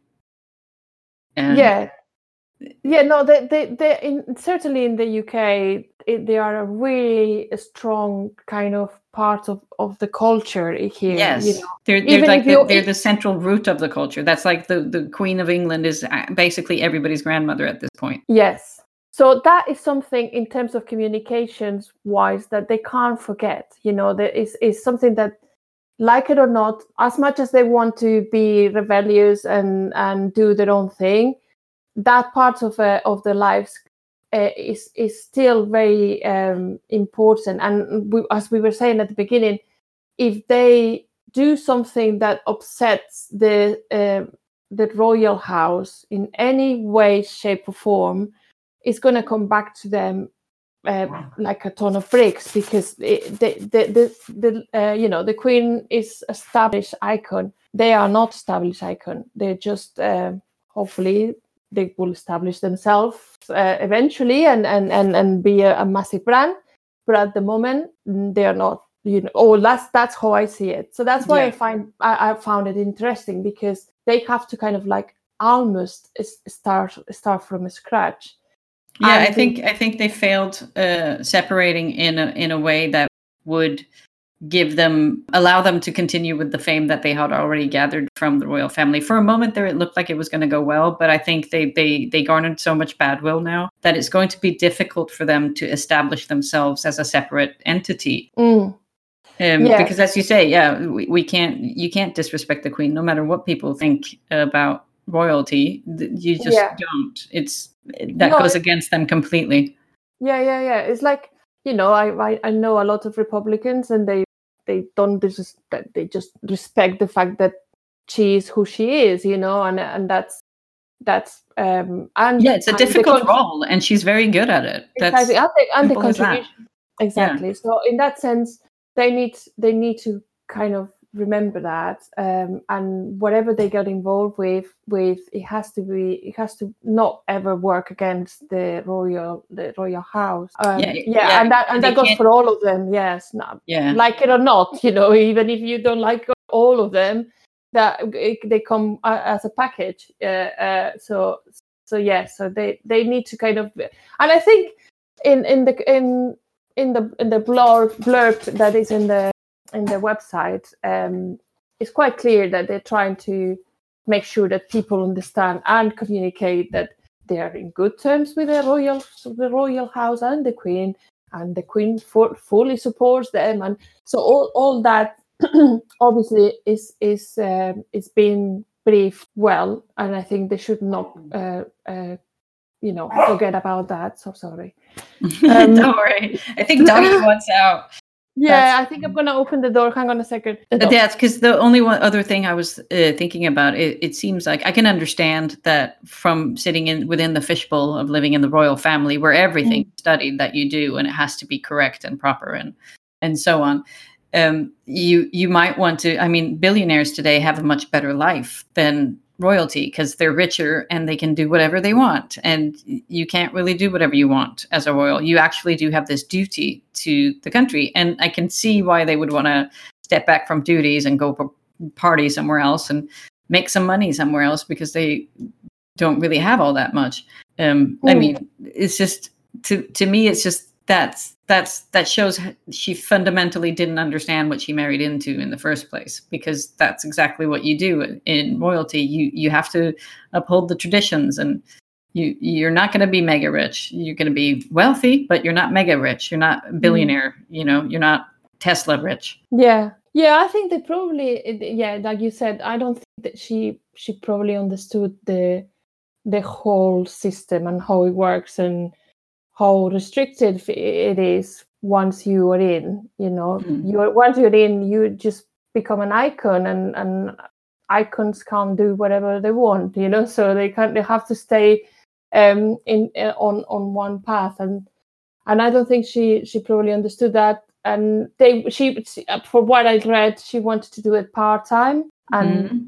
And yeah. Yeah, no, they they they in, certainly in the U K, it, they are a really strong kind of part of, of the culture here. Yes, you know? they're they're Even like the, they're the central root of the culture. That's like the the Queen of England is basically everybody's grandmother at this point. Yes, so that is something in terms of communications wise that they can't forget. You know, there is is something that, like it or not, as much as they want to be rebellious and and do their own thing, that part of uh, of their lives uh, is is still very um, important. And we, as we were saying at the beginning, if they do something that upsets the uh, the royal house in any way, shape, or form, it's going to come back to them uh, like a ton of bricks, because it, the the the, the uh, you know the Queen is established icon. They are not established icon. They're just uh, hopefully. They will establish themselves uh, eventually and, and, and, and be a, a massive brand. But at the moment, they are not, you know, oh, that's, that's how I see it. So that's why yeah. I find, I, I found it interesting, because they have to kind of like almost start, start from scratch. Yeah, and I think, the, I think they failed uh, separating in a, in a way that would give them, allow them to continue with the fame that they had already gathered from the royal family. For a moment there, it looked like it was going to go well, but I think they they they garnered so much badwill now that it's going to be difficult for them to establish themselves as a separate entity. Mm. Um, yeah. Because as you say, yeah, we, we can't, you can't disrespect the Queen, no matter what people think about royalty. You just yeah. don't. It's that no, goes against them completely. Yeah, yeah, yeah. It's like, you know, I I, I know a lot of Republicans, and they they don't dis- they just respect the fact that she is who she is, you know, and and that's that's um and yeah, it's a difficult con- role, and she's very good at it. That's exactly, and the, and the contribution. Exactly. Yeah. So in that sense, they need they need to kind of remember that, um, and whatever they get involved with, with it has to be it has to not ever work against the royal the royal house. Um, yeah, yeah, yeah, and that and, and that goes can't... for all of them. Yes, not yeah, like it or not, you know, even if you don't like all of them, that they come as a package. Uh, uh, so so yeah, so they they need to kind of, and I think in in the in in the in the blurb blurb that is in the in the website, um, it's quite clear that they're trying to make sure that people understand and communicate that they are in good terms with the royal, the royal house and the Queen, and the Queen for, fully supports them, and so all, all that obviously is is um, is being briefed well, and I think they should not, uh, uh, you know, forget about that. So sorry. Um, Don't worry. I think Doggy wants out. Yeah, That's, I think I'm going to open the door. Hang on a second. That's because the only one other thing I was uh, thinking about, it, it seems like I can understand that from sitting in within the fishbowl of living in the royal family, where everything mm. studied that you do, and it has to be correct and proper and and so on. Um, you you might want to, I mean, billionaires today have a much better life than royalty, because they're richer and they can do whatever they want, and you can't really do whatever you want as a royal. You actually do have this duty to the country, and I can see why they would want to step back from duties and go party somewhere else and make some money somewhere else, because they don't really have all that much. Um, mm. I mean, it's just to to me, it's just that's that's that shows she fundamentally didn't understand what she married into in the first place, because that's exactly what you do in royalty. You you have to uphold the traditions, and you you're not going to be mega rich. You're going to be wealthy, but you're not mega rich. You're not a billionaire. Mm. You know, you're not Tesla rich. Yeah. Yeah, I think they probably, yeah, like you said, I don't think that she she probably understood the the whole system and how it works and how restricted it is once you are in. You know, mm. you are, once you're in, you just become an icon, and and icons can't do whatever they want. You know, so they can't. They have to stay um, in uh, on on one path, and and I don't think she she probably understood that. And they she for what I read, she wanted to do it part time, and mm.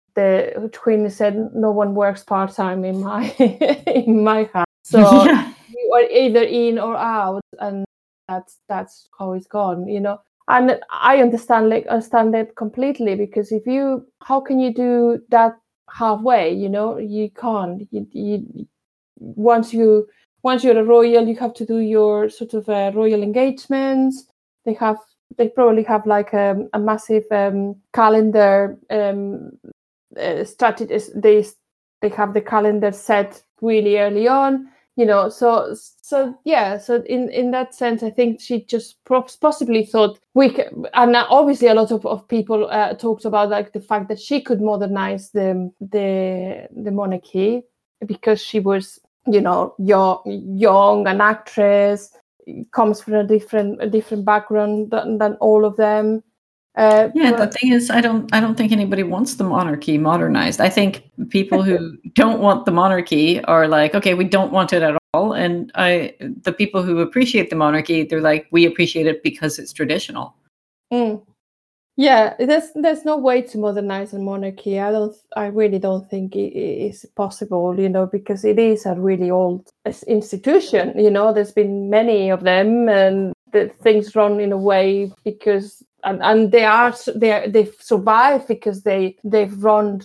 the Queen said no one works part time in my in my house. So yeah. You are either in or out, and that's that's how it's gone, you know. And I understand like understand that completely, because if you how can you do that halfway? You know, you can't. You, you once you once you're a royal, you have to do your sort of uh, royal engagements. They have they probably have like a, a massive um, calendar um, uh, strategy. They they have the calendar set really early on. You know, so so yeah, so in, in that sense, I think she just possibly thought we can, and obviously a lot of, of people uh, talked about like the fact that she could modernize the the the monarchy because she was, you know, young, young, an actress, comes from a different a different background than, than all of them. Uh, yeah, but the thing is, I don't, I don't think anybody wants the monarchy modernized. I think people who don't want the monarchy are like, okay, we don't want it at all. And I, the people who appreciate the monarchy, they're like, we appreciate it because it's traditional. Mm. Yeah, there's there's no way to modernize a monarchy. I don't, I really don't think it is possible, you know, because it is a really old institution. You know, there's been many of them, and the things run in a way because. And, and they are they they've survived because they they've run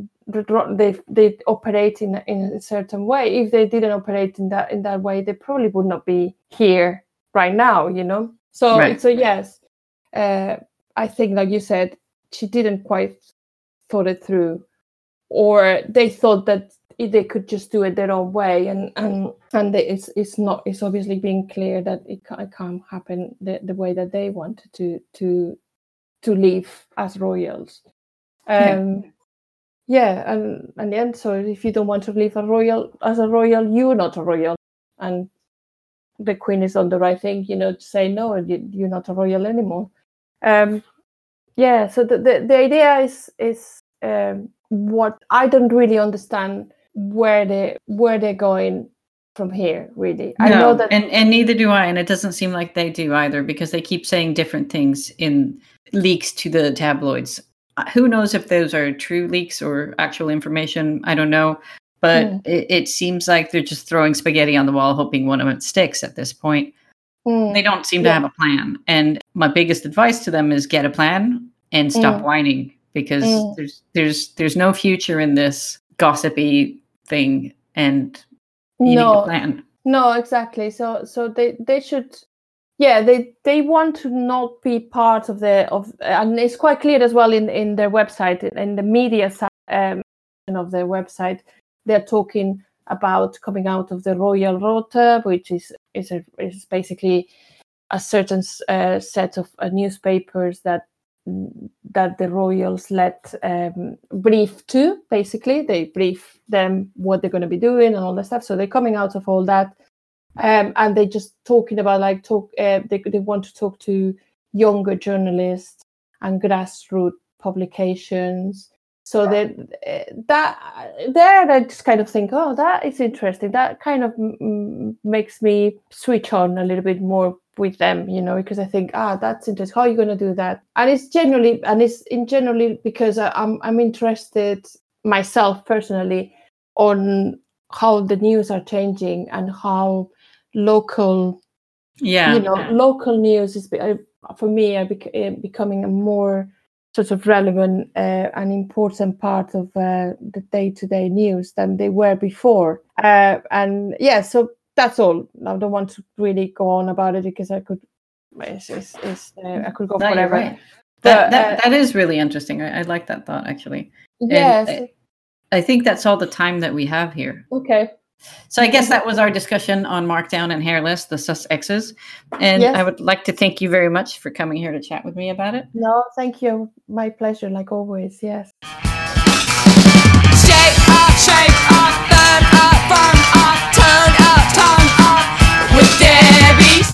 they they operate in in a certain way. If they didn't operate in that in that way, they probably would not be here right now. You know. So right. so yes, uh, I think like you said, she didn't quite thought it through, or they thought that they could just do it their own way, and and and they, it's it's not it's obviously being clear that it can't, it can't happen the, the way that they wanted to to to live as royals. Um, yeah, yeah and and the end. So if you don't want to live a royal as a royal, you're not a royal, and the Queen is on the right thing, you know, to say no, you, you're not a royal anymore. Um, yeah. So the, the the idea is is um, what I don't really understand. Where they where they're going from here, really. No, I know that, and and neither do I, and it doesn't seem like they do either, because they keep saying different things in leaks to the tabloids. Who knows if those are true leaks or actual information? I don't know, but mm. it, it seems like they're just throwing spaghetti on the wall, hoping one of it sticks. At this point, mm. they don't seem yeah. to have a plan. And my biggest advice to them is get a plan and stop mm. whining, because mm. there's there's there's no future in this gossipy thing, and you no, need a plan. No, exactly. So so they they should, yeah, they they want to not be part of the of, and it's quite clear as well in in their website, in the media side um, of their website, they're talking about coming out of the Royal Rota, which is is a, is basically a certain uh, set of uh, newspapers that. that the royals let um, brief to, basically. They brief them what they're going to be doing and all that stuff. So they're coming out of all that. Um, and they're just talking about, like, talk. Uh, they, they want to talk to younger journalists and grassroots publications. So that, that there I just kind of think, oh, that is interesting. That kind of m- makes me switch on a little bit more with them, you know, because I think, ah, that's interesting. How are you going to do that? And it's generally, and it's in generally because I'm I'm interested myself personally on how the news are changing and how local, yeah, you know, local news is for me are bec- becoming a more sort of relevant uh, and important part of uh, the day-to-day news than they were before. Uh, and yeah, so that's all. I don't want to really go on about it because I could, it's, it's, it's, uh, I could go no, forever. Right. That, but, that, uh, that is really interesting. I, I like that thought, actually. Yes. I, I think that's all the time that we have here. Okay. So I guess that was our discussion on Markdown and Hairless, the Sussexes. And yes. I would like to thank you very much for coming here to chat with me about it. No, thank you. My pleasure, like always. Yes. Shake off, shake off.